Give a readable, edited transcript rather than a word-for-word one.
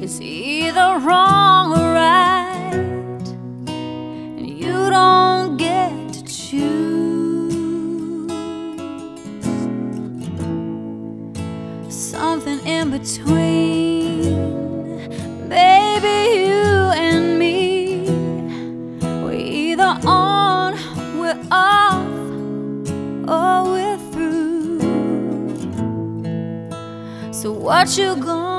It's either wrong or right, and you don't get to choose. Something in between, baby, you and me. We're either on, we're off, or we're through. So what you gonna